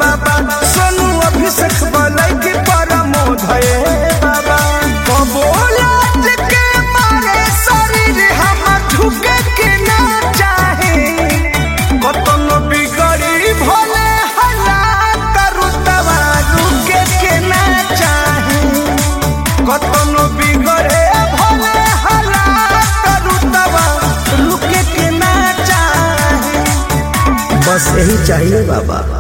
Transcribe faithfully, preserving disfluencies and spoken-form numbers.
बाबा सोनू अभिषेक बोले कि परमोध बाबा कबोलाज के मारे शरीर हम झुके के ना चाहे कतनो बिगड़ी भले हला करू तवा रुके के ना चाहे कतनो बिगड़े भले हला करू तवा रुके के ना चाहे बस यही चाहिए बाबा।